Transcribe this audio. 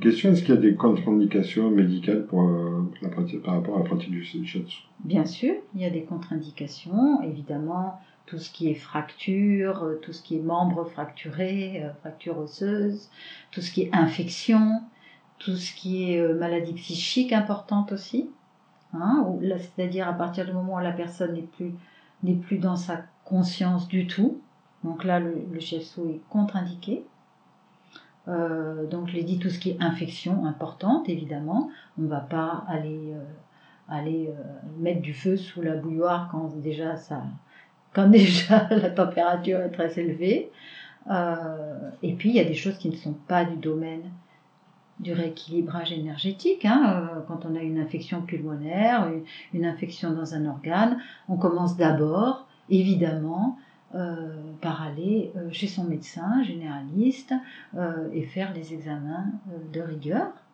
question, est-ce qu'il y a des contre-indications médicales par rapport à la pratique du shiatsu? Bien sûr, il y a des contre-indications, évidemment, tout ce qui est fracture, tout ce qui est membres fracturés, fracture osseuse, tout ce qui est infection, tout ce qui est maladie psychique importante aussi, hein, c'est-à-dire à partir du moment où la personne n'est plus dans sa conscience du tout, donc là le shiatsu est contre-indiqué. Donc je l'ai dit, tout ce qui est infection importante, évidemment, on ne va pas aller mettre du feu sous la bouilloire quand déjà la température est très élevée. Et puis il y a des choses qui ne sont pas du domaine du rééquilibrage énergétique, hein. Quand on a une infection pulmonaire, une infection dans un organe, on commence d'abord, évidemment, par aller chez son médecin généraliste et faire les examens de rigueur.